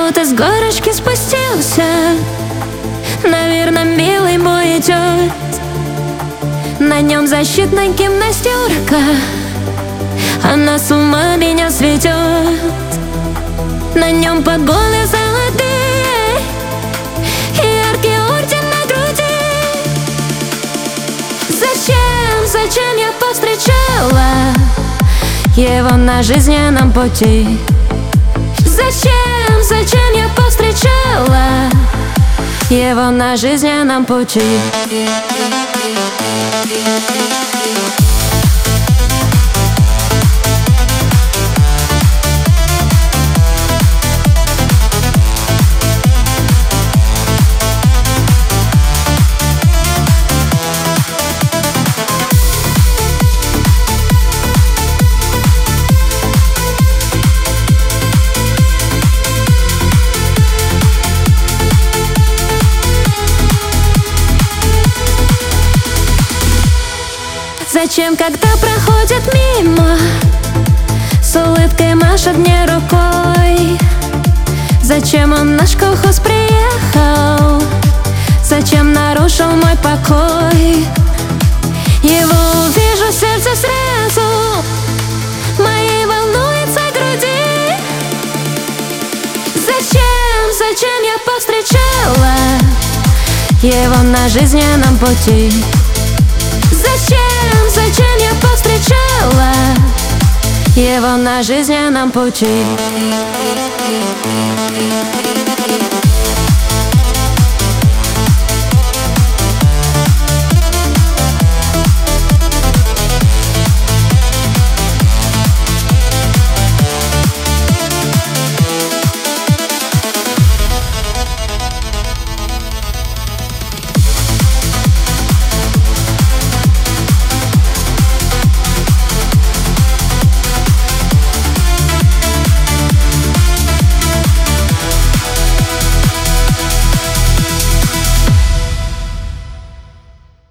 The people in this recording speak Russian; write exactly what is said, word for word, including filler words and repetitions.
Кто-то с горочки спустился, наверное, милый мой идет. На нем защитная гимнастерка, она с ума меня светет. На нем погоны золотые и яркий орден на груди. Зачем, зачем я повстречала его на жизненном пути? Зачем, зачем я повстречала его на жизненном пути? Зачем, когда проходит мимо, с улыбкой машет мне рукой? Зачем он наш колхоз приехал? Зачем нарушил мой покой? Его увижу, сердце сразу моей волнуется груди. Зачем, зачем я повстречала его на жизненном пути? Зачем, зачем я повстречала его на жизненном пути?